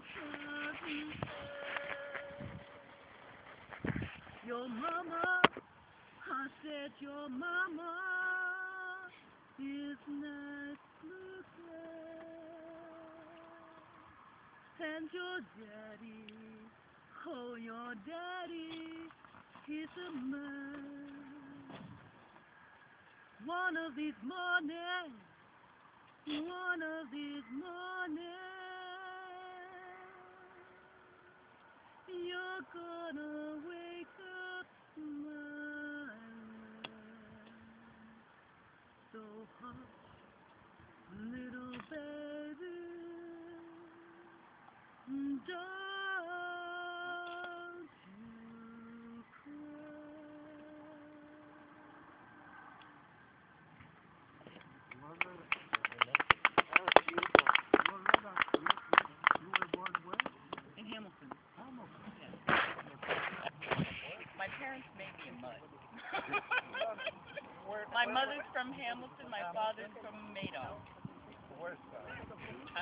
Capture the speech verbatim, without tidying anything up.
Your mama, I said your mama is not looking, and your daddy, oh your daddy, he's a man. One of these mornings, one of these mornings, you're gonna wake up smiling. So hush, little baby, don't you cry. In Hamilton. Yeah. My parents made me a mud. My mother's from Hamilton, my father's from Madoff.